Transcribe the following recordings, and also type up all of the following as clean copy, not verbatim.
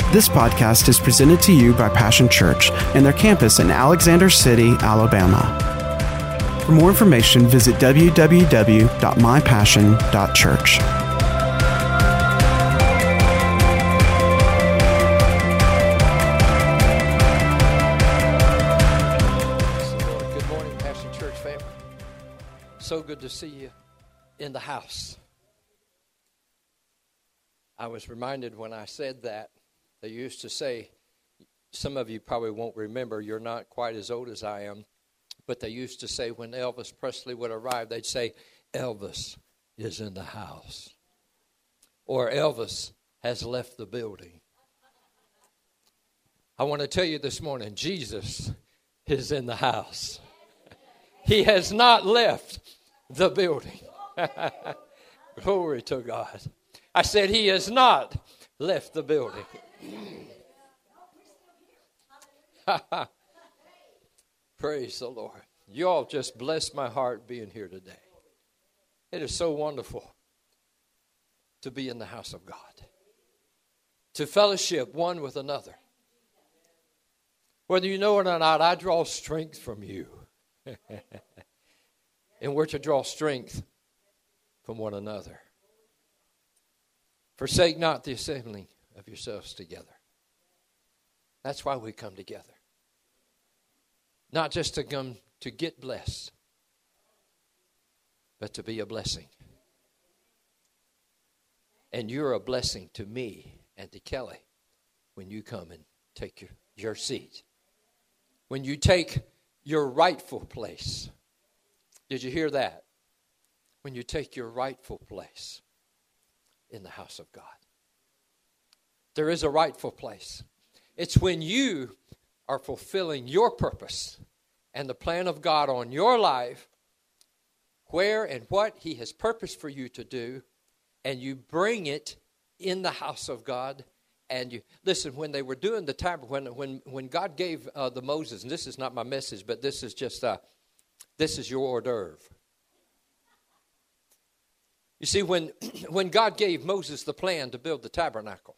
This podcast is presented to you by Passion Church and their campus in Alexander City, Alabama. For more information, visit www.mypassion.church. Good morning, Passion Church family. So good to see you in the house. I was reminded when I said that, they used to say, some of you probably won't remember, you're not quite as old as I am, but they used to say when Elvis Presley would arrive, they'd say, Elvis is in the house. Or Elvis has left the building. I want to tell you this morning, Jesus is in the house. He has not left the building. Glory to God. I said he has not left the building. Praise the Lord. You all just bless my heart being here today. It is so wonderful to be in the house of God, to fellowship one with another. Whether you know it or not, I draw strength from you. And we're to draw strength from one another. Forsake not the assembling of yourselves together. That's why we come together. Not just to come to get blessed, but to be a blessing. And you're a blessing to me and to Kelly when you come and take your seat. When you take your rightful place. Did you hear that? When you take your rightful place in the house of God. There is a rightful place. It's when you are fulfilling your purpose and the plan of God on your life, where and what He has purposed for you to do, and you bring it in the house of God. And you listen, when they were doing the tabernacle, when God gave the Moses, and this is not my message, but this is just this is your hors d'oeuvre. You see, when God gave Moses the plan to build the tabernacle,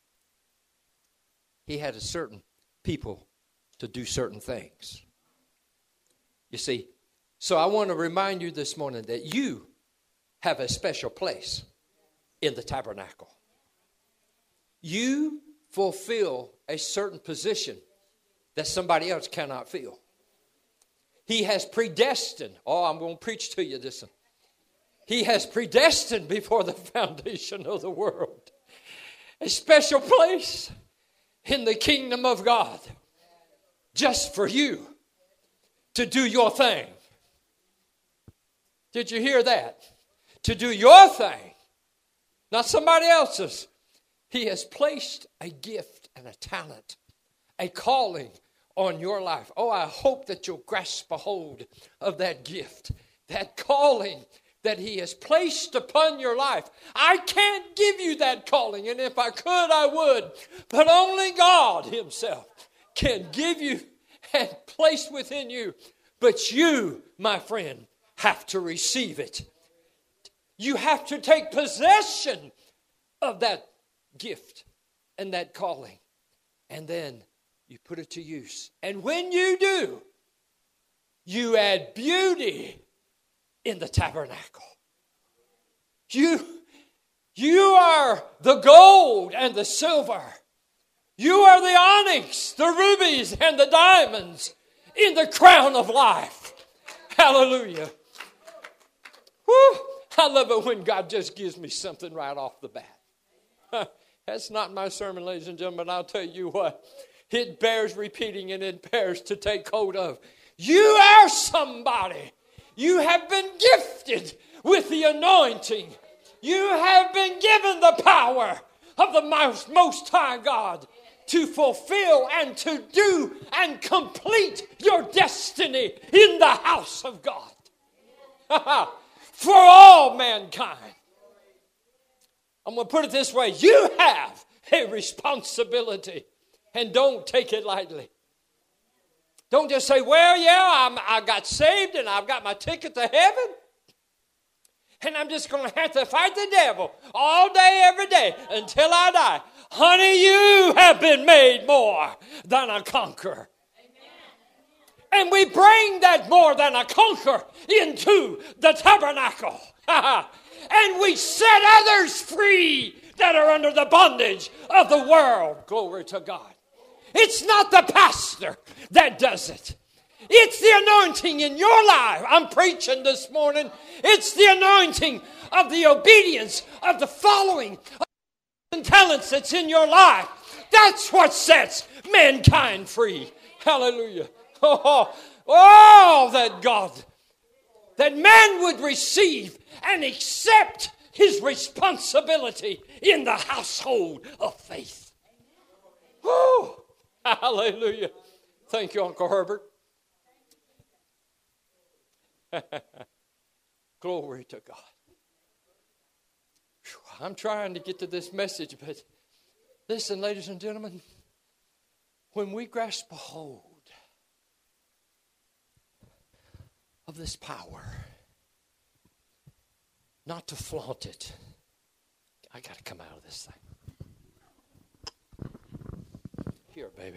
He had a certain people to do certain things. You see, so I want to remind you this morning that you have a special place in the tabernacle. You fulfill a certain position that somebody else cannot fill. He has predestined. Oh, I'm going to preach to you this one. He has predestined before the foundation of the world a special place in the kingdom of God just for you to do your thing. Did you hear that? To do your thing, not somebody else's. He has placed a gift and a talent, a calling on your life. Oh, I hope that you'll grasp a hold of that gift, that calling that He has placed upon your life. I can't give you that calling, and if I could, I would. But only God Himself can give you and place within you. But you, my friend, have to receive it. You have to take possession of that gift and that calling. And then you put it to use. And when you do, you add beauty in the tabernacle. You are the gold and the silver. You are the onyx, the rubies, and the diamonds in the crown of life. Hallelujah. Whew. I love it when God just gives me something right off the bat. That's not my sermon, ladies and gentlemen. I'll tell you what. It bears repeating and it bears to take hold of. You are somebody. You have been gifted with the anointing. You have been given the power of the Most High God to fulfill and to do and complete your destiny in the house of God. For all mankind. I'm going to put it this way. You have a responsibility, and don't take it lightly. Don't just say, well, yeah, I got saved and I've got my ticket to heaven. and I'm just going to have to fight the devil all day, every day, until I die. Honey, you have been made more than a conqueror. And we bring that more than a conqueror into the tabernacle. And we set others free that are under the bondage of the world. Glory to God. It's not the pastor that does it. It's the anointing in your life. I'm preaching this morning. It's the anointing of the obedience of the following of talents that's in your life. That's what sets mankind free. Hallelujah. Oh, that God, that man would receive and accept his responsibility in the household of faith. Oh, hallelujah. Thank you, Uncle Herbert. Glory to God. I'm trying to get to this message, but listen, ladies and gentlemen, when we grasp a hold of this power, not to flaunt it, I got to come out of this thing. Here, baby.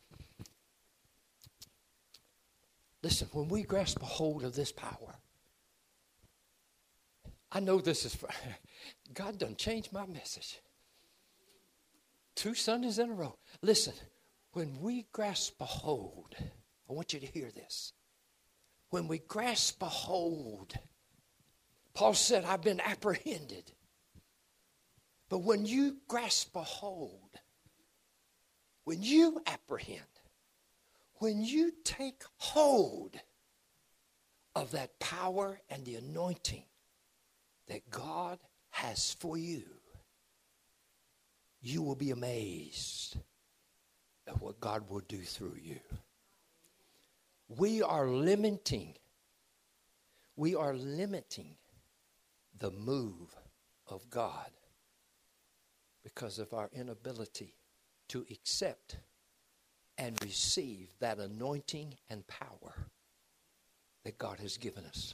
Listen, when we grasp a hold of this power, I know this is, God done changed my message. 2 Sundays in a row. Listen, when we grasp a hold, I want you to hear this. When we grasp a hold, Paul said, I've been apprehended. But when you grasp a hold, when you apprehend, when you take hold of that power and the anointing that God has for you, you will be amazed at what God will do through you. We are limiting the move of God because of our inability to accept and receive that anointing and power that God has given us.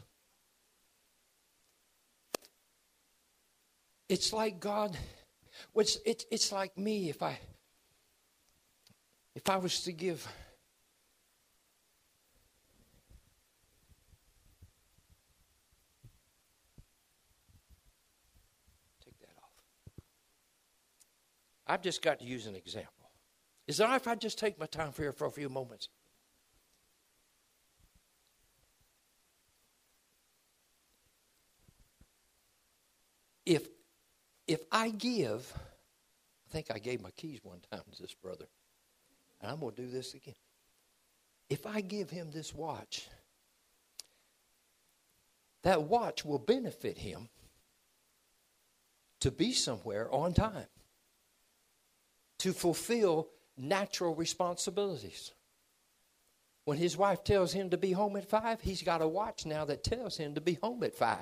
It's like God, it's like me if I was to give I've just got to use an example. Is it all right if I just take my time here for a few moments? If I give, I think I gave my keys one time to this brother, and I'm going to do this again. If I give him this watch, that watch will benefit him to be somewhere on time, to fulfill natural responsibilities. When his wife tells him to be home at 5, he's got a watch now that tells him to be home at 5.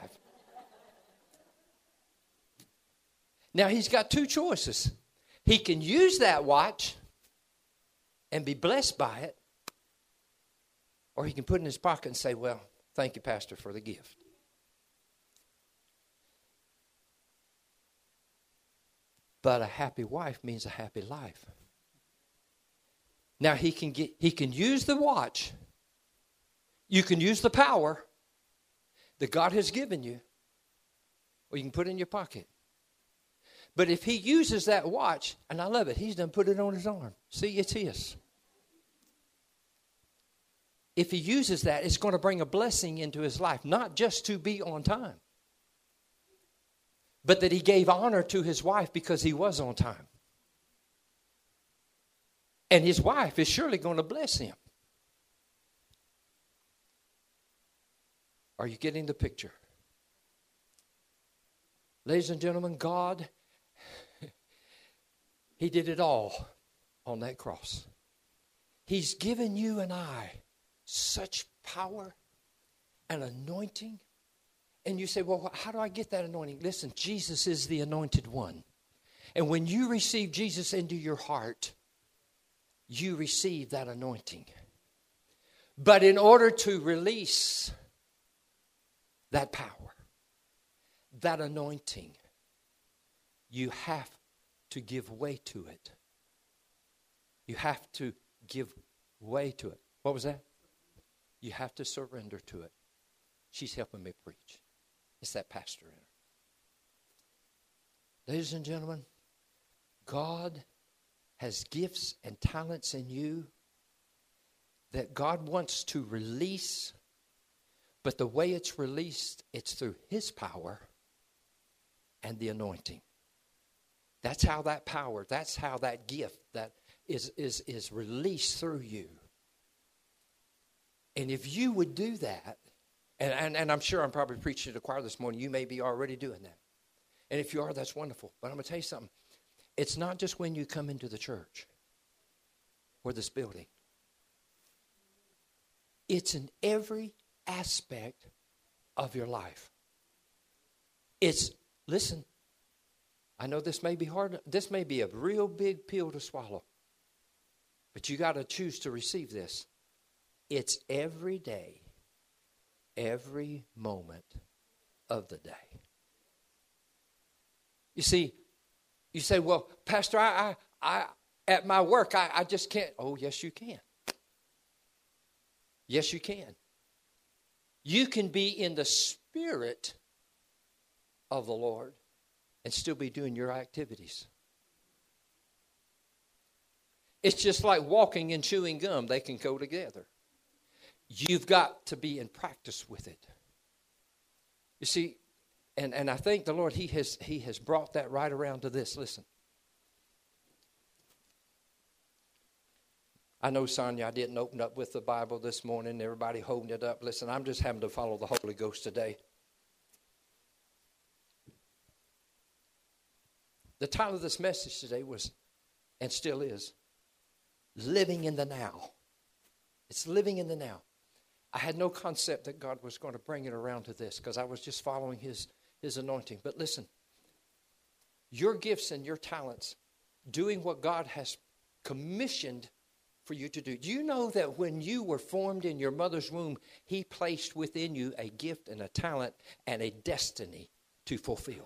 Now he's got 2 choices. He can use that watch and be blessed by it, or he can put it in his pocket and say, well, thank you, Pastor, for the gift. But a happy wife means a happy life. Now he can use the watch. You can use the power that God has given you, or you can put it in your pocket. But if he uses that watch, and I love it, he's done put it on his arm. See, it's his. If he uses that, it's going to bring a blessing into his life, not just to be on time, but that he gave honor to his wife because he was on time. And his wife is surely going to bless him. Are you getting the picture? Ladies and gentlemen, God, he did it all on that cross. He's given you and I such power and anointing. And you say, well, how do I get that anointing? Listen, Jesus is the anointed one. And when you receive Jesus into your heart, you receive that anointing. But in order to release that power, that anointing, you have to give way to it. You have to give way to it. What was that? You have to surrender to it. She's helping me preach. It's that pastor in her. Ladies and gentlemen, God has gifts and talents in you that God wants to release, but the way it's released, it's through His power and the anointing. That's how that power, that's how that gift that is released through you. And if you would do that, and I'm sure I'm probably preaching to the choir this morning, you may be already doing that. And if you are, that's wonderful. But I'm going to tell you something. It's not just when you come into the church or this building. It's in every aspect of your life. Listen, I know this may be hard. This may be a real big pill to swallow. But you got to choose to receive this. It's every day, every moment of the day. You see, you say, well, Pastor, I at my work, I just can't. Oh, yes, you can. Yes, you can. You can be in the Spirit of the Lord and still be doing your activities. It's just like walking and chewing gum. They can go together. You've got to be in practice with it. You see, and I think the Lord, He has brought that right around to this. Listen. I know, Sonia, I didn't open up with the Bible this morning. Everybody holding it up. Listen, I'm just having to follow the Holy Ghost today. The title of this message today was, and still is, Living in the Now. It's living in the now. I had no concept that God was going to bring it around to this because I was just following His anointing. But listen, your gifts and your talents, doing what God has commissioned for you to do. Do you know that when you were formed in your mother's womb, He placed within you a gift and a talent and a destiny to fulfill?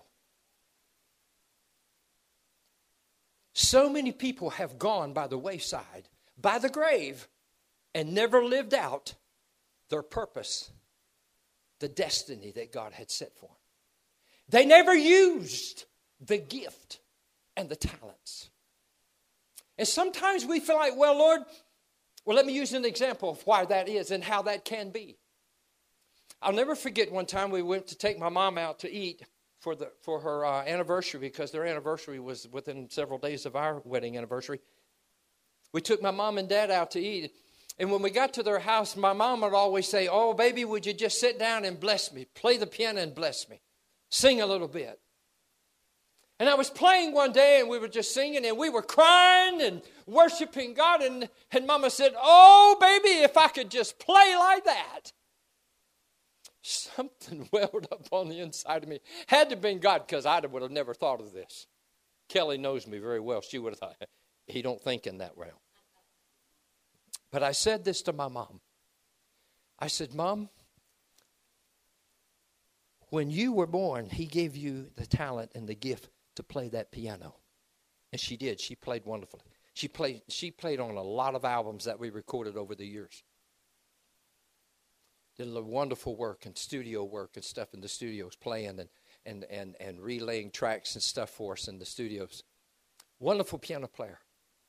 So many people have gone by the wayside, by the grave, and never lived out their purpose, the destiny that God had set for them. They never used the gift and the talents. And sometimes we feel like, well, Lord, let me use an example of why that is and how that can be. I'll never forget one time we went to take my mom out to eat for her anniversary, because their anniversary was within several days of our wedding anniversary. We took my mom and dad out to eat. And when we got to their house, my mom would always say, oh, baby, would you just sit down and bless me? Play the piano and bless me. Sing a little bit. And I was playing one day, and we were just singing, and we were crying and worshiping God. And Mama said, oh, baby, if I could just play like that. Something welled up on the inside of me. Had to have been God, because I would have never thought of this. Kelly knows me very well. She would have thought, he don't think in that way. But I said this to my mom. I said, Mom, when you were born, He gave you the talent and the gift to play that piano. And she did. She played wonderfully. She played on a lot of albums that we recorded over the years. Did a wonderful work and studio work and stuff in the studios, playing and relaying tracks and stuff for us in the studios. Wonderful piano player.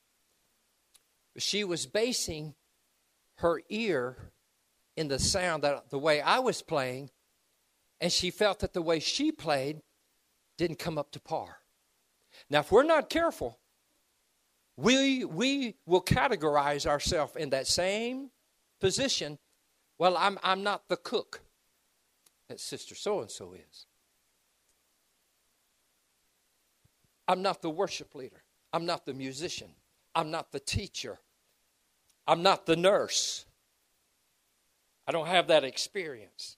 She was basing her ear in the sound, that the way I was playing, and she felt that the way she played didn't come up to par. Now, if we're not careful, we will categorize ourselves in that same position. Well, I'm not the cook that Sister So-and-so is. I'm not the worship leader. I'm not the musician. I'm not the teacher. I'm not the nurse. I don't have that experience.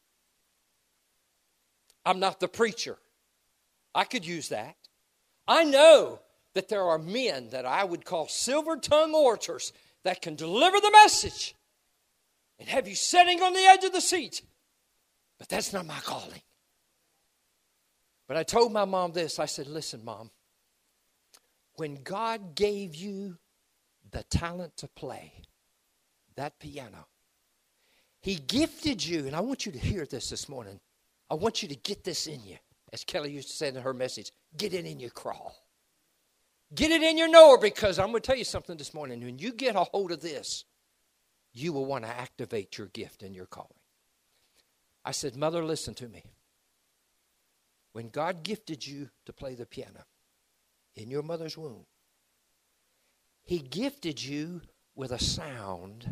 I'm not the preacher. I could use that. I know that there are men that I would call silver-tongued orators that can deliver the message and have you sitting on the edge of the seat. But that's not my calling. But I told my mom this. I said, listen, Mom, when God gave you the talent to play that piano, He gifted you, and I want you to hear this morning. I want you to get this in you. As Kelly used to say in her message, get it in your crawl. Get it in your knower, because I'm going to tell you something this morning. When you get a hold of this, you will want to activate your gift and your calling. I said, Mother, listen to me. When God gifted you to play the piano in your mother's womb, He gifted you with a sound.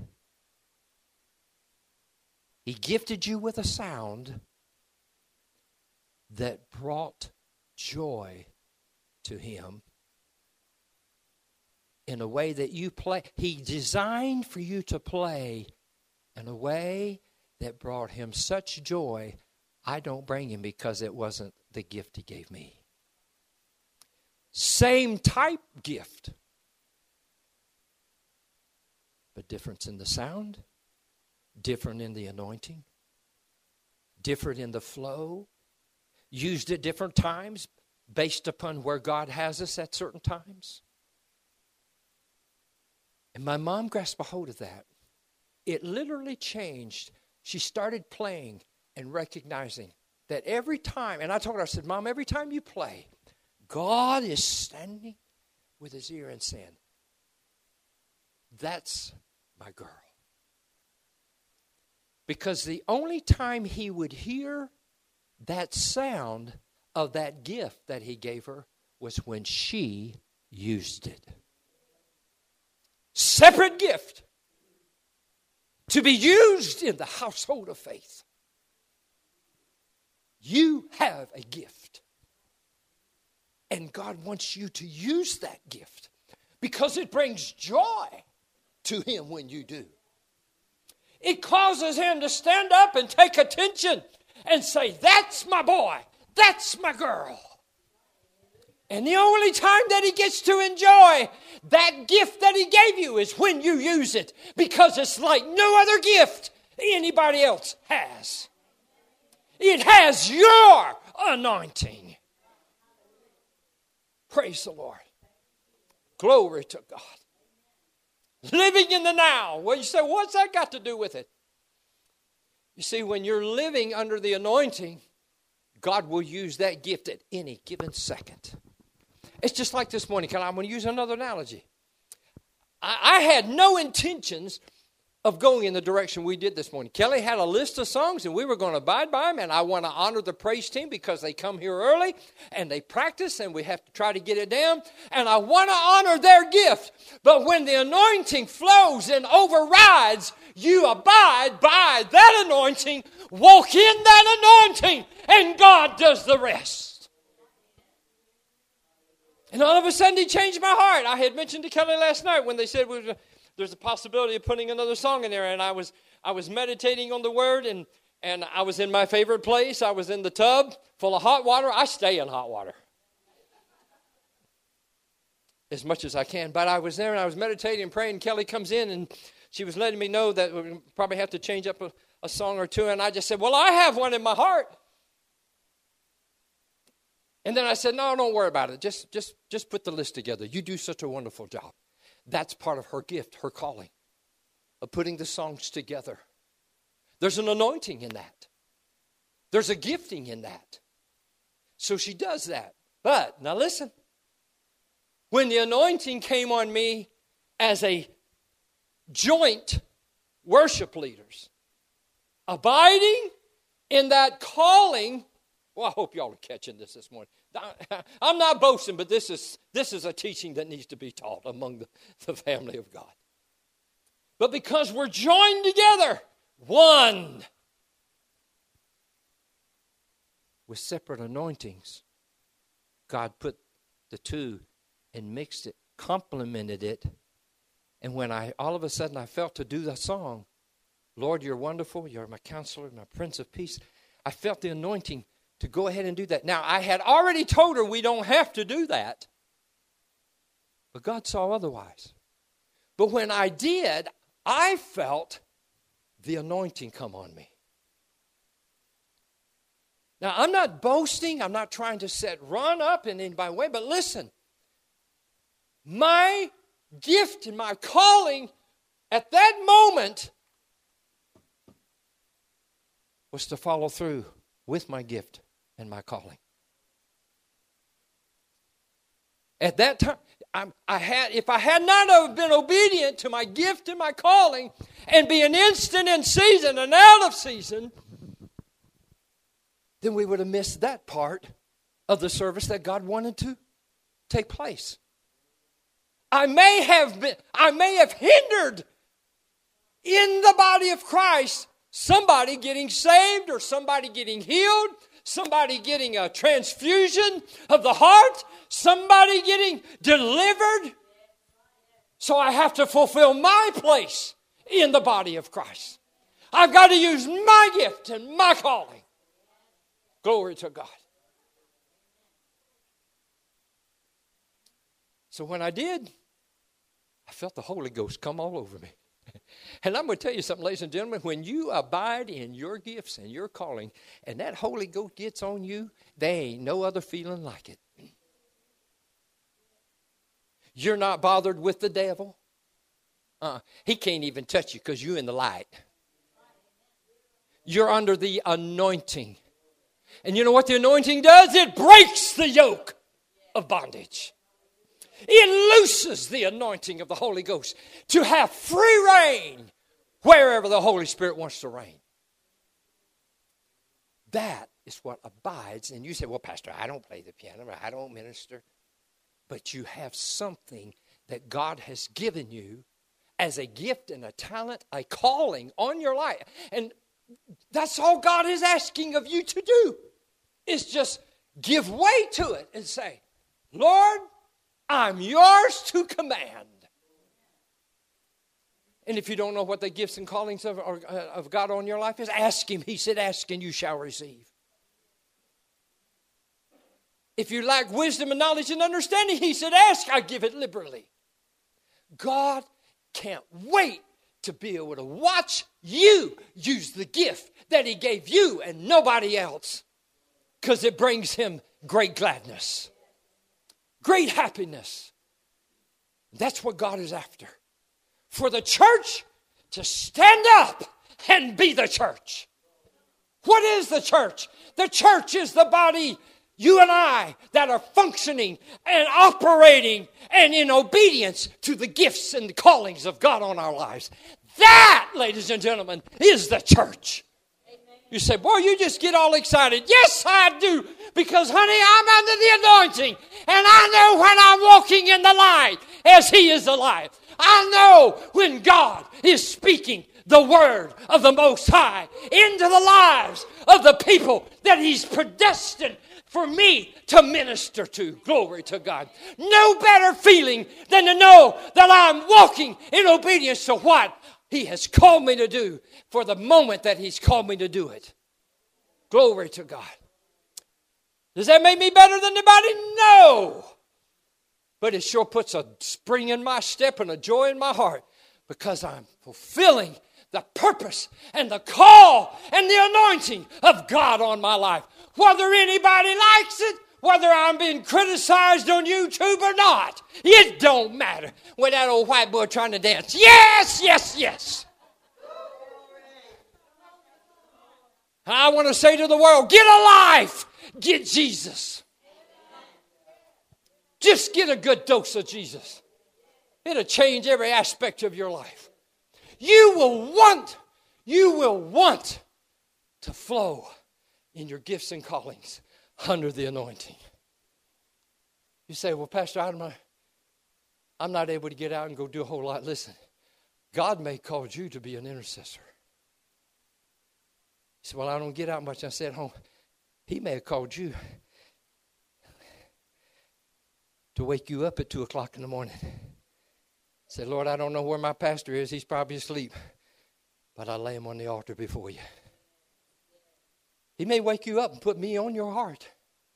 He gifted you with a sound that brought joy to Him in a way that you play. He designed for you to play in a way that brought Him such joy. I don't bring Him because it wasn't the gift He gave me. Same type gift, but difference in the sound, different in the anointing, different in the flow, used at different times based upon where God has us at certain times. And my mom grasped a hold of that. It literally changed. She started playing and recognizing that every time, and I told her, I said, Mom, every time you play, God is standing with His ear and saying, that's my girl. Because the only time He would hear that sound of that gift that He gave her was when she used it. Separate gift to be used in the household of faith. You have a gift. And God wants you to use that gift because it brings joy to Him when you do. It causes Him to stand up and take attention and say, that's my boy, that's my girl. And the only time that He gets to enjoy that gift that He gave you is when you use it, because it's like no other gift anybody else has. It has your anointing. Praise the Lord. Glory to God. Living in the now. Well, you say, what's that got to do with it? You see, when you're living under the anointing, God will use that gift at any given second. It's just like this morning. I'm going to use another analogy. I had no intentions of going in the direction we did this morning. Kelly had a list of songs, and we were going to abide by them, and I want to honor the praise team because they come here early, and they practice, and we have to try to get it down, and I want to honor their gift. But when the anointing flows and overrides, you abide by that anointing, walk in that anointing, and God does the rest. And all of a sudden, He changed my heart. I had mentioned to Kelly last night when they said there's a possibility of putting another song in there, and I was meditating on the Word, and I was in my favorite place. I was in the tub full of hot water. I stay in hot water as much as I can. But I was there, and I was meditating and praying. Kelly comes in, and she was letting me know that we probably have to change up a song or two. And I just said, well, I have one in my heart. And then I said, no, don't worry about it. Just put the list together. You do such a wonderful job. That's part of her gift, her calling, of putting the songs together. There's an anointing in that. There's a gifting in that. So she does that. But, now listen. When the anointing came on me as a joint worship leaders, abiding in that calling. Well, I hope y'all are catching this morning. I'm not boasting, but this is a teaching that needs to be taught among the family of God. But because we're joined together, one, with separate anointings, God put the two and mixed it, complemented it. And when all of a sudden I felt to do the song, Lord, you're wonderful, you're my counselor, my Prince of Peace, I felt the anointing to go ahead and do that. Now, I had already told her we don't have to do that. But God saw otherwise. But when I did, I felt the anointing come on me. Now, I'm not boasting. I'm not trying to run up in anybody's way. But listen, my gift and my calling at that moment was to follow through with my gift and my calling. At that time, if I had not have been obedient to my gift and my calling and be an instant in season and out of season, then we would have missed that part of the service that God wanted to take place. I may have hindered in the body of Christ somebody getting saved or somebody getting healed, somebody getting a transfusion of the heart, somebody getting delivered. So I have to fulfill my place in the body of Christ. I've got to use my gift and my calling. Glory to God. So when I did, I felt the Holy Ghost come all over me. And I'm going to tell you something, ladies and gentlemen. When you abide in your gifts and your calling, and that Holy Ghost gets on you, there ain't no other feeling like it. You're not bothered with the devil. He can't even touch you because you're in the light. You're under the anointing. And you know what the anointing does? It breaks the yoke of bondage. It looses the anointing of the Holy Ghost to have free reign wherever the Holy Spirit wants to reign. That is what abides. And you say, well, Pastor, I don't play the piano, I don't minister. But you have something that God has given you as a gift and a talent, a calling on your life. And that's all God is asking of you to do, is just give way to it and say, Lord, I'm yours to command. And if you don't know what the gifts and callings of God on your life is, ask Him. He said, ask and you shall receive. If you lack wisdom and knowledge and understanding, He said, ask, I give it liberally. God can't wait to be able to watch you use the gift that He gave you and nobody else, because it brings Him great gladness, great happiness. That's what God is after. For the church to stand up and be the church. What is the church? The church is the body, you and I, that are functioning and operating and in obedience to the gifts and the callings of God on our lives. That, ladies and gentlemen, is the church. You say, boy, you just get all excited. Yes, I do. Because, honey, I'm under the anointing. And I know when I'm walking in the light as He is the light. I know when God is speaking the word of the Most High into the lives of the people that He's predestined for me to minister to. Glory to God. No better feeling than to know that I'm walking in obedience to what He has called me to do for the moment that He's called me to do it. Glory to God. Does that make me better than anybody? No. But it sure puts a spring in my step and a joy in my heart, because I'm fulfilling the purpose and the call and the anointing of God on my life. Whether anybody likes it, whether I'm being criticized on YouTube or not, it don't matter. With that old white boy trying to dance. Yes, yes, yes. I want to say to the world, get a life. Get Jesus. Just get a good dose of Jesus. It'll change every aspect of your life. You will want to flow in your gifts and callings under the anointing. You say, well, Pastor, I'm not able to get out and go do a whole lot. Listen, God may call you to be an intercessor. You say, well, I don't get out much. I stay at home. He may have called you to wake you up at 2 o'clock in the morning. Say, Lord, I don't know where my pastor is. He's probably asleep. But I lay him on the altar before you. He may wake you up and put me on your heart.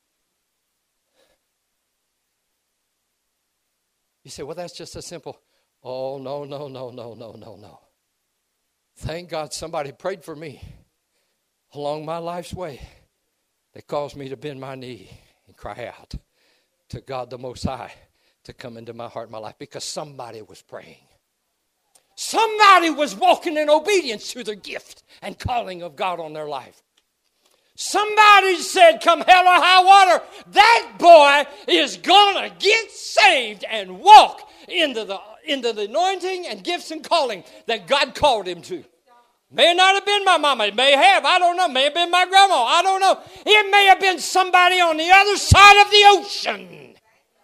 You say, well, that's just a simple, oh, no. Thank God somebody prayed for me along my life's way that caused me to bend my knee and cry out to God the Most High to come into my heart and my life, because somebody was praying. Somebody was walking in obedience to the gift and calling of God on their life. Somebody said, come hell or high water, that boy is going to get saved and walk into the anointing and gifts and calling that God called him to. May not have been my mama. It may have. I don't know. May have been my grandma. I don't know. It may have been somebody on the other side of the ocean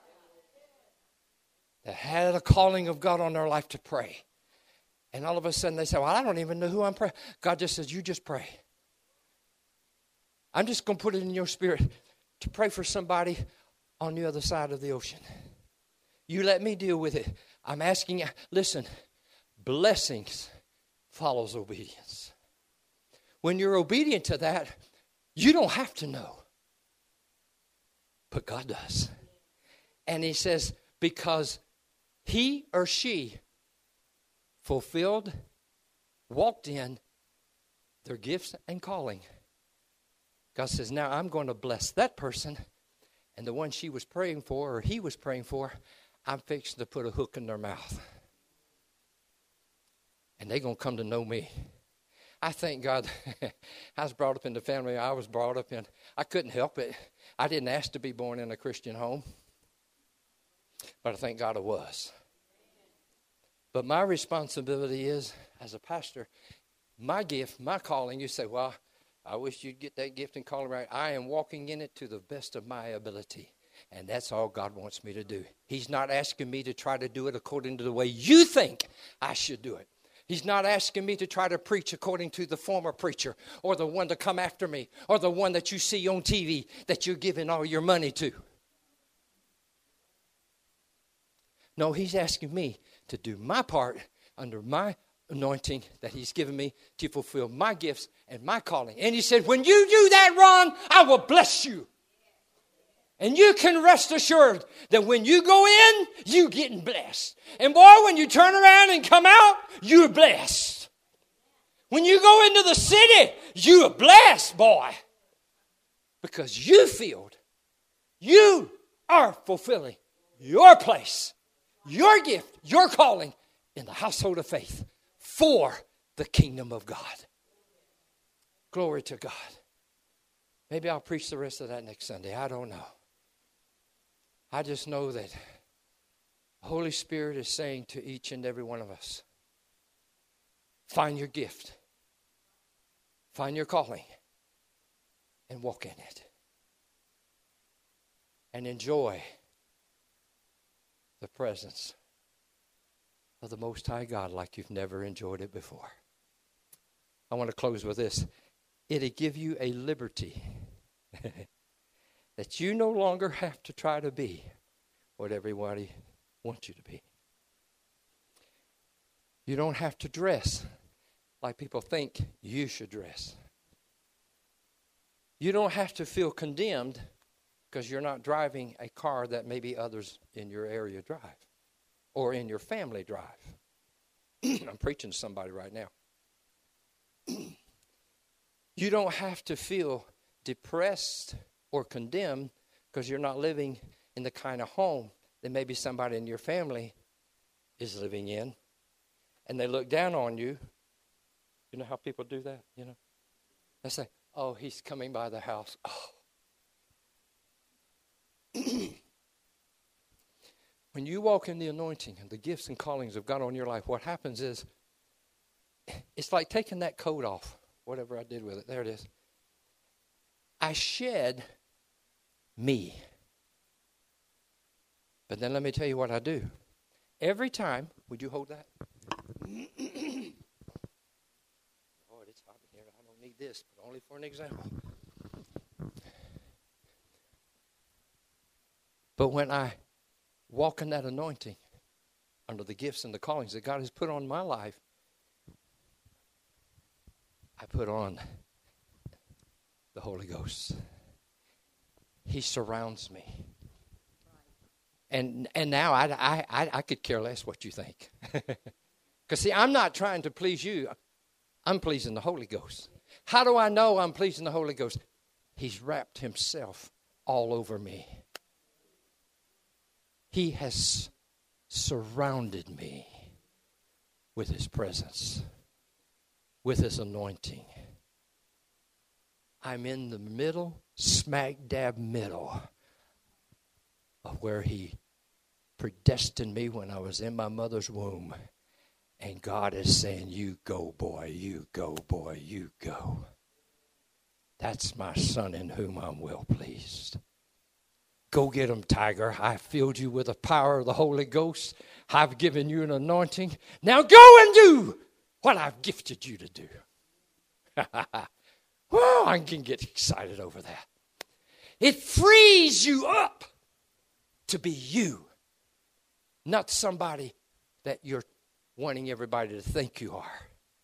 that had a calling of God on their life to pray. And all of a sudden they say, well, I don't even know who I'm praying. God just says, you just pray. I'm just going to put it in your spirit to pray for somebody on the other side of the ocean. You let me deal with it. I'm asking you, listen, blessings follows obedience. When you're obedient to that, you don't have to know. But God does. And he says, because he or she fulfilled, walked in their gifts and calling, God says, now I'm going to bless that person, and the one she was praying for or he was praying for, I'm fixing to put a hook in their mouth. And they're going to come to know me. I thank God. I was brought up in the family I was brought up in. I couldn't help it. I didn't ask to be born in a Christian home. But I thank God I was. But my responsibility is, as a pastor, my gift, my calling, you say, well, I wish you'd get that gift and calling right. I am walking in it to the best of my ability. And that's all God wants me to do. He's not asking me to try to do it according to the way you think I should do it. He's not asking me to try to preach according to the former preacher or the one to come after me or the one that you see on TV that you're giving all your money to. No, he's asking me to do my part under my anointing that he's given me to fulfill my gifts and my calling. And he said, when you do that, Ron, I will bless you. And you can rest assured that when you go in, you're getting blessed. And boy, when you turn around and come out, you're blessed. When you go into the city, you're blessed, boy. Because you feel you are fulfilling your place, your gift, your calling in the household of faith for the kingdom of God. Glory to God. Maybe I'll preach the rest of that next Sunday. I don't know. I just know that the Holy Spirit is saying to each and every one of us, find your gift, find your calling, and walk in it. And enjoy the presence of the Most High God like you've never enjoyed it before. I want to close with this. It'll give you a liberty that you no longer have to try to be what everybody wants you to be. You don't have to dress like people think you should dress. You don't have to feel condemned because you're not driving a car that maybe others in your area drive or in your family drive. I'm preaching to somebody right now. You don't have to feel depressed or condemned because you're not living in the kind of home that maybe somebody in your family is living in, and they look down on you. You know how people do that, you know? They say, oh, he's coming by the house. Oh. When you walk in the anointing and the gifts and callings of God on your life, what happens is, it's like taking that coat off, whatever I did with it. There it is. I shed me. But then let me tell you what I do. Every time, would you hold that? Lord, it's hot in here. I don't need this, but only for an example. But when I walk in that anointing, under the gifts and the callings that God has put on my life, I put on the Holy Ghost. He surrounds me. And now I could care less what you think. Because see, I'm not trying to please you. I'm pleasing the Holy Ghost. How do I know I'm pleasing the Holy Ghost? He's wrapped himself all over me. He has surrounded me with his presence, with his anointing. I'm in the middle, smack dab middle of where he predestined me when I was in my mother's womb. And God is saying, you go, boy, you go, boy, you go. That's my son in whom I'm well pleased. Go get him, Tiger. I filled you with the power of the Holy Ghost. I've given you an anointing. Now go and do what I've gifted you to do. Well, I can get excited over that. It frees you up to be you, not somebody that you're wanting everybody to think you are.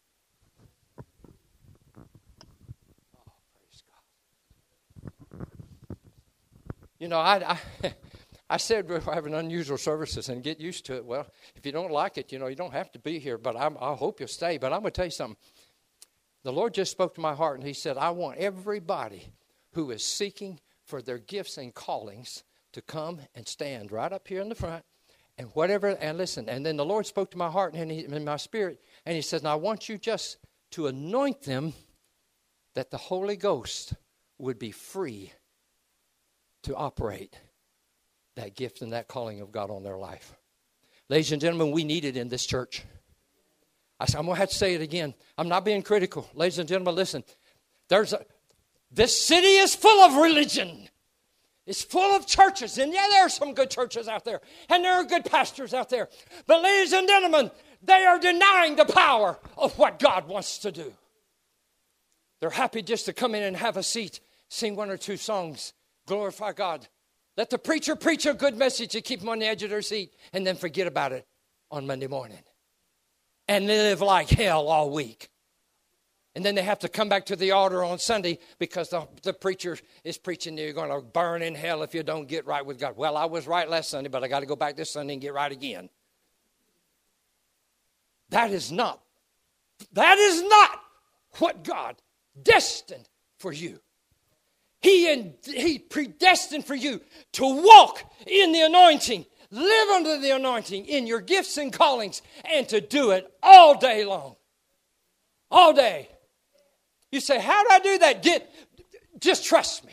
Oh, praise God. You know, I said we're having unusual services and get used to it. Well, if you don't like it, you know, you don't have to be here, but I hope you'll stay. But I'm going to tell you something. The Lord just spoke to my heart, and he said, I want everybody who is seeking for their gifts and callings to come and stand right up here in the front. And whatever, and listen, and then the Lord spoke to my heart and in my spirit, and he says, now I want you just to anoint them that the Holy Ghost would be free to operate that gift and that calling of God on their life. Ladies and gentlemen, we need it in this church. I'm going to have to say it again. I'm not being critical. Ladies and gentlemen, listen. This city is full of religion. It's full of churches. And yeah, there are some good churches out there. And there are good pastors out there. But ladies and gentlemen, they are denying the power of what God wants to do. They're happy just to come in and have a seat, sing one or two songs, glorify God. Let the preacher preach a good message to keep them on the edge of their seat, and then forget about it on Monday morning. And live like hell all week. And then they have to come back to the altar on Sunday because the preacher is preaching you're going to burn in hell if you don't get right with God. Well, I was right last Sunday, but I got to go back this Sunday and get right again. That is not what God destined for you. He predestined for you to walk in the anointing, live under the anointing in your gifts and callings, and to do it all day long. All day. You say, how do I do that? Just trust me.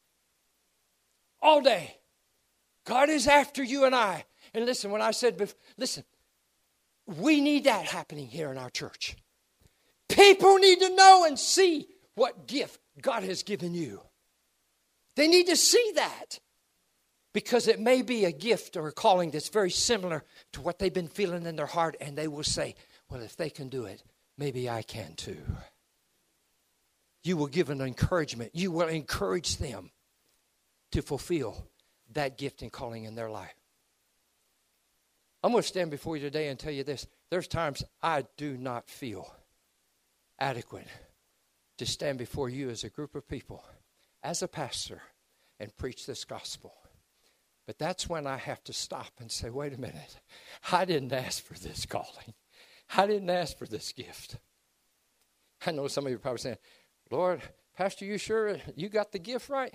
All day. God is after you and I. And listen, when I said, listen, we need that happening here in our church. People need to know and see what gift God has given you. They need to see that. Because it may be a gift or a calling that's very similar to what they've been feeling in their heart. And they will say, well, if they can do it, maybe I can too. You will give an encouragement. You will encourage them to fulfill that gift and calling in their life. I'm going to stand before you today and tell you this. There's times I do not feel adequate to stand before you as a group of people, as a pastor, and preach this gospel. But that's when I have to stop and say, wait a minute. I didn't ask for this calling. I didn't ask for this gift. I know some of you are probably saying, Lord, Pastor, you sure you got the gift right?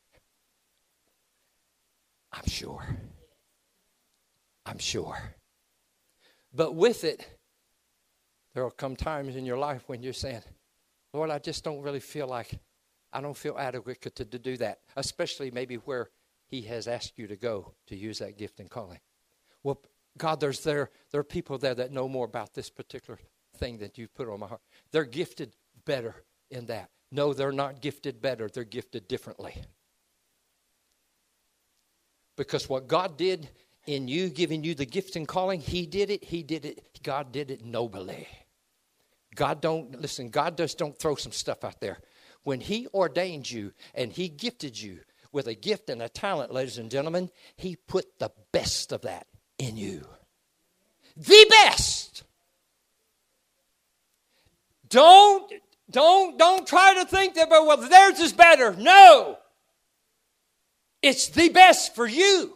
I'm sure. I'm sure. But with it, there will come times in your life when you're saying, Lord, I just don't really feel like, I don't feel adequate to do that. Especially maybe where he has asked you to go to use that gift and calling. Well, God, there are people there that know more about this particular thing that you've put on my heart. They're gifted better in that. No, they're not gifted better. They're gifted differently. Because what God did in you, giving you the gift and calling, He did it. God did it nobly. God just don't throw some stuff out there. When He ordained you and He gifted you with a gift and a talent, ladies and gentlemen, He put the best of that in you. The best. Don't try to think that, well, theirs is better. No. It's the best for you.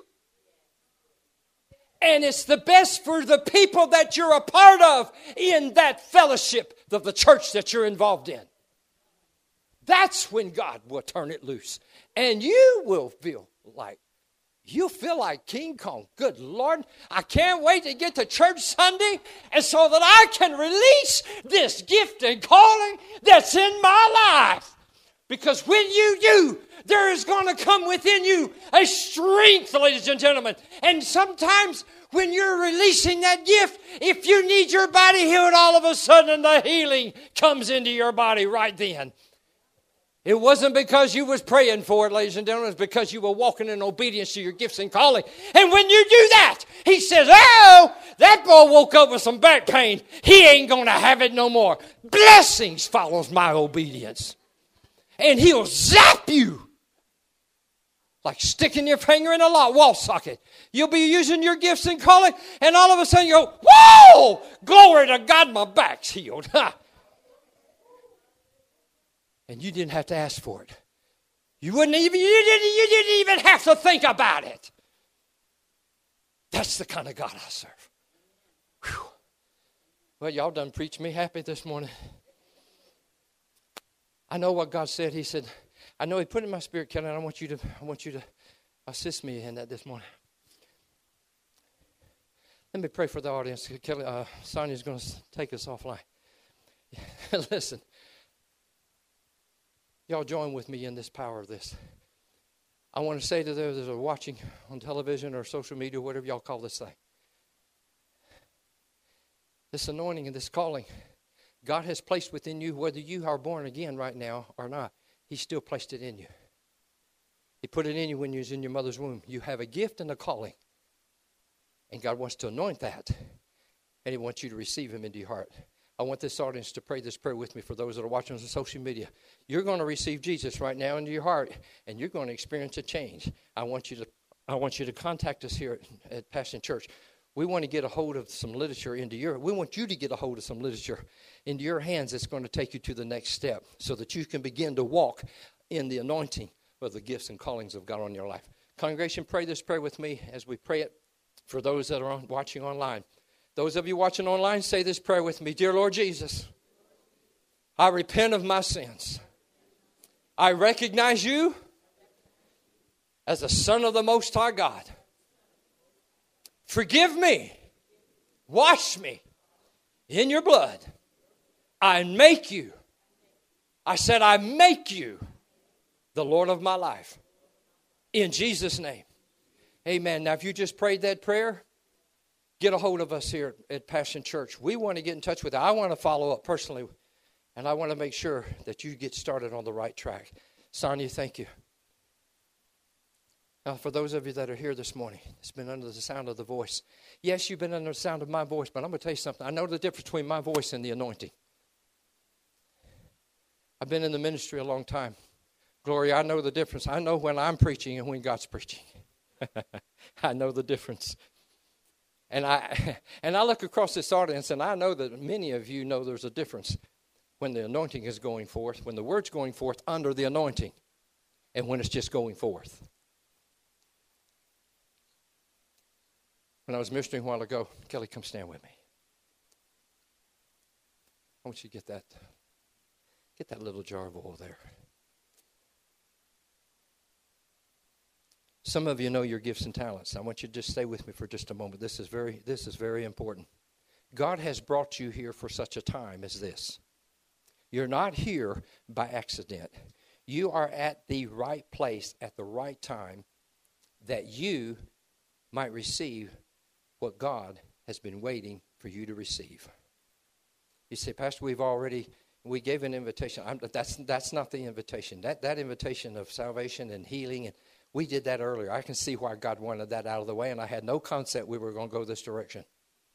And it's the best for the people that you're a part of in that fellowship of the church that you're involved in. That's when God will turn it loose. And you'll feel like King Kong. Good Lord, I can't wait to get to church Sunday and so that I can release this gift and calling that's in my life. Because when you do, there is going to come within you a strength, ladies and gentlemen. And sometimes when you're releasing that gift, if you need your body healed, all of a sudden the healing comes into your body right then. It wasn't because you was praying for it, ladies and gentlemen. It was because you were walking in obedience to your gifts and calling. And when you do that, he says, oh, that boy woke up with some back pain. He ain't going to have it no more. Blessings follows my obedience. And he'll zap you like sticking your finger in a wall socket. You'll be using your gifts and calling, and all of a sudden you go, whoa, glory to God, my back's healed. And you didn't have to ask for it. You didn't even have to think about it. That's the kind of God I serve. Whew. Well, y'all done preached me happy this morning. I know what God said. He said, I know he put it in my spirit, Kelly, and I want you to assist me in that this morning. Let me pray for the audience. Kelly, Sonia's going to take us offline. Listen. Y'all join with me in this power of this. I want to say to those that are watching on television or social media, whatever y'all call this thing. This anointing and this calling, God has placed within you, whether you are born again right now or not, He still placed it in you. He put it in you when you was in your mother's womb. You have a gift and a calling. And God wants to anoint that. And He wants you to receive Him into your heart. I want this audience to pray this prayer with me for those that are watching on social media. You're going to receive Jesus right now into your heart, and you're going to experience a change. I want you to contact us here at Passion Church. We want to get a hold of some literature we want you to get a hold of some literature into your hands that's going to take you to the next step so that you can begin to walk in the anointing of the gifts and callings of God on your life. Congregation, pray this prayer with me as we pray it for those that are watching online. Those of you watching online, say this prayer with me. Dear Lord Jesus, I repent of my sins. I recognize you as the Son of the Most High God. Forgive me. Wash me in your blood. I make you the Lord of my life. In Jesus' name. Amen. Now, if you just prayed that prayer, get a hold of us here at Passion Church. We want to get in touch with you. I want to follow up personally, and I want to make sure that you get started on the right track. Sonia, thank you. Now, for those of you that are here this morning, it's been under the sound of the voice. Yes, you've been under the sound of my voice, but I'm going to tell you something. I know the difference between my voice and the anointing. I've been in the ministry a long time. Gloria, I know the difference. I know when I'm preaching and when God's preaching. I know the difference. And I look across this audience, and I know that many of you know there's a difference when the anointing is going forth, when the word's going forth under the anointing, and when it's just going forth. When I was ministering a while ago, Kelly, come stand with me. I want you to get that little jar of oil there. Some of you know your gifts and talents. I want you to just stay with me for just a moment. This is very important. God has brought you here for such a time as this. You're not here by accident. You are at the right place at the right time that you might receive what God has been waiting for you to receive. You say, Pastor, we gave an invitation. That's not the invitation. That invitation of salvation and healing, and we did that earlier. I can see why God wanted that out of the way, and I had no concept we were going to go this direction.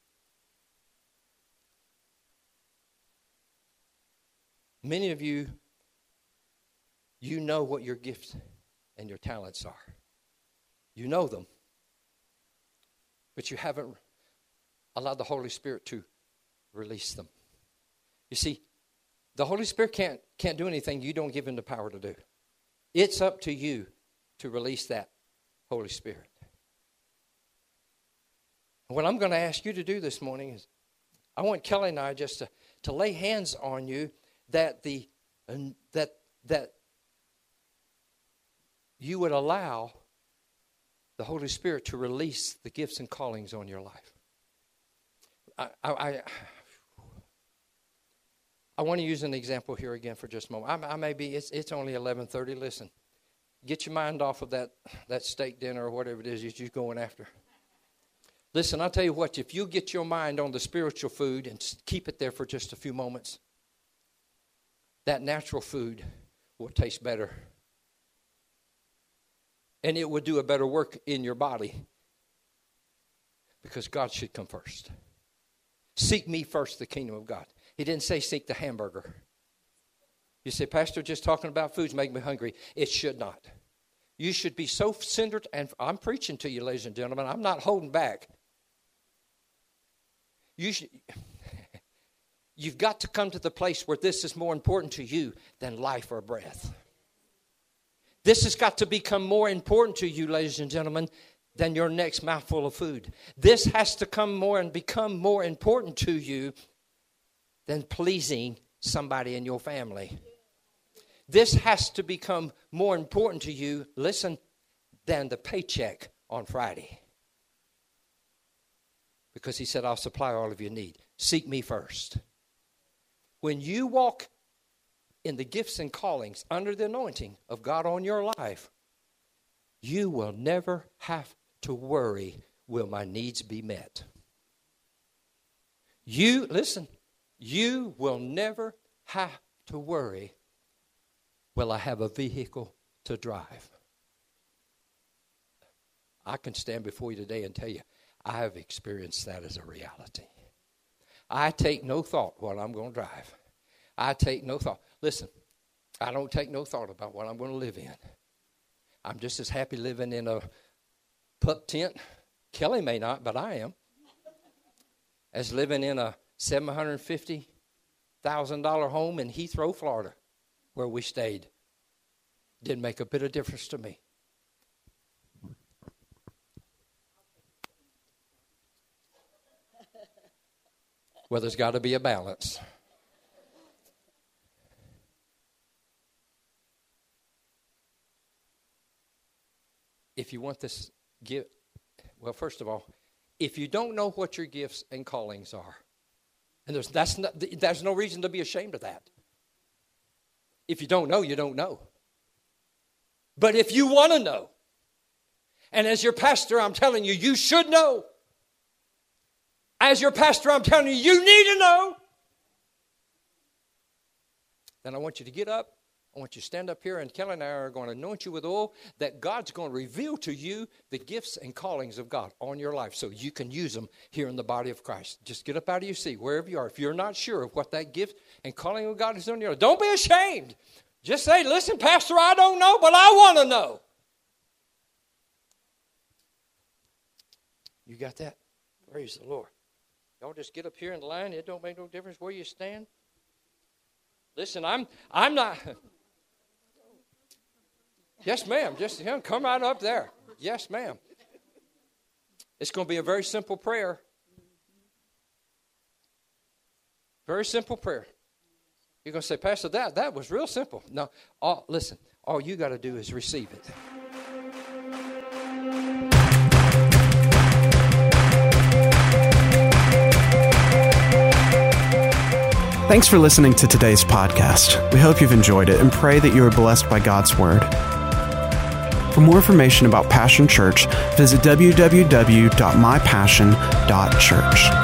Many of you, you know what your gifts and your talents are. You know them. But you haven't allowed the Holy Spirit to release them. You see, the Holy Spirit can't do anything you don't give him the power to do. It's up to you to release that Holy Spirit. What I'm going to ask you to do this morning is, I want Kelly and I just to lay hands on you that that you would allow the Holy Spirit to release the gifts and callings on your life. I want to use an example here again for just a moment. I may be, it's only 11:30. Listen, get your mind off of that steak dinner or whatever it is that you're going after. Listen, I'll tell you what, if you get your mind on the spiritual food and keep it there for just a few moments, that natural food will taste better. And it will do a better work in your body. Because God should come first. Seek me first, the kingdom of God. He didn't say seek the hamburger. You say, Pastor, just talking about foods make me hungry. It should not. You should be so centered, and I'm preaching to you, ladies and gentlemen. I'm not holding back. You've got to come to the place where this is more important to you than life or breath. This has got to become more important to you, ladies and gentlemen, than your next mouthful of food. This has to come more and become more important to you than pleasing somebody in your family. This has to become more important to you, listen, than the paycheck on Friday. Because he said, I'll supply all of your need. Seek me first. When you walk in the gifts and callings under the anointing of God on your life, you will never have to worry, will my needs be met? You will never have to worry, will I have a vehicle to drive? I can stand before you today and tell you, I have experienced that as a reality. I take no thought what I'm going to drive. I take no thought. Listen, I don't take no thought about what I'm going to live in. I'm just as happy living in a pup tent. Kelly may not, but I am. As living in a $750,000 home in Heathrow, Florida, where we stayed. Didn't make a bit of difference to me. Well, there's got to be a balance. If you want this gift, well, first of all, if you don't know what your gifts and callings are, and there's no reason to be ashamed of that. If you don't know, you don't know. But if you want to know, and as your pastor, I'm telling you, you should know. As your pastor, I'm telling you, you need to know. Then I want you to get up. I want you to stand up here, and Kelly and I are going to anoint you with oil that God's going to reveal to you the gifts and callings of God on your life so you can use them here in the body of Christ. Just get up out of your seat, wherever you are. If you're not sure of what that gift and calling of God is on your life, don't be ashamed. Just say, listen, Pastor, I don't know, but I want to know. You got that? Praise the Lord. Y'all just get up here in the line. It don't make no difference where you stand. Listen, I'm not... Yes, ma'am. Just come right up there. Yes, ma'am. It's going to be a very simple prayer. Very simple prayer. You're going to say, Pastor, that was real simple. No, listen, all you got to do is receive it. Thanks for listening to today's podcast. We hope you've enjoyed it and pray that you are blessed by God's Word. For more information about Passion Church, visit www.mypassion.church.